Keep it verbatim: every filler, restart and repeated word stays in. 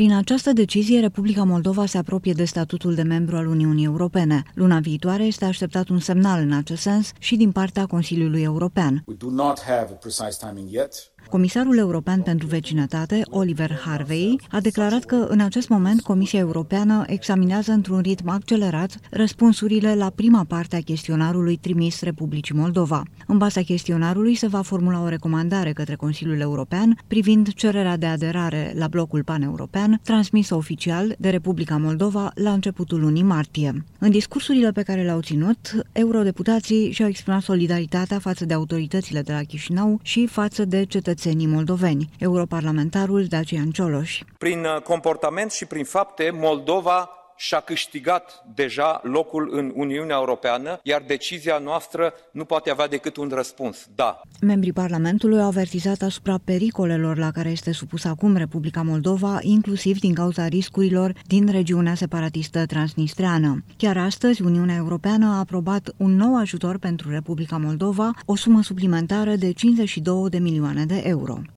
Prin această decizie, Republica Moldova se apropie de statutul de membru al Uniunii Europene. Luna viitoare este așteptat un semnal în acest sens și din partea Consiliului European. Comisarul European pentru Vecinătate, Oliver Harvey, a declarat că în acest moment Comisia Europeană examinează într-un ritm accelerat răspunsurile la prima parte a chestionarului trimis Republicii Moldova. În baza chestionarului se va formula o recomandare către Consiliul European privind cererea de aderare la blocul paneuropean transmisă oficial de Republica Moldova la începutul lunii martie. În discursurile pe care le-au ținut, eurodeputații și-au exprimat solidaritatea față de autoritățile de la Chișinău și față de cetățenii moldoveni. Europarlamentarul Dacian Cioloș. Prin comportament și prin fapte, Moldova și-a câștigat deja locul în Uniunea Europeană, iar decizia noastră nu poate avea decât un răspuns, da. Membrii Parlamentului au avertizat asupra pericolelor la care este supusă acum Republica Moldova, inclusiv din cauza riscurilor din regiunea separatistă transnistreană. Chiar astăzi, Uniunea Europeană a aprobat un nou ajutor pentru Republica Moldova, o sumă suplimentară de cincizeci și două de milioane de euro.